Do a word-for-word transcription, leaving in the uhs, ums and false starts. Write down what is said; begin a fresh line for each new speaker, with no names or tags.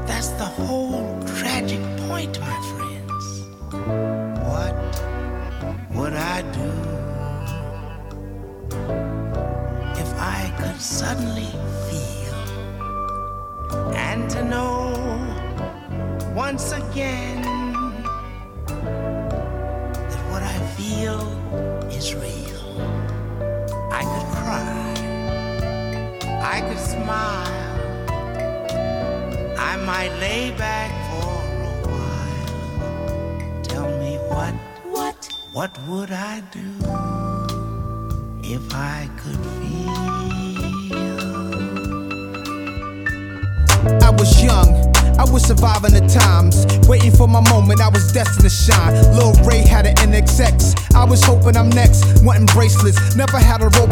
That's the whole tragic point, my friends. What would I do if I could suddenly feel and to know once again that what I feel is real? I could cry, I could smile, I might lay back for a while. Tell me what, what, what would I do if I could feel?
I was young, I was surviving the times, waiting for my moment, I was destined to shine. Lil Ray had an N X X, I was hoping I'm next, wanting bracelets, never had a rope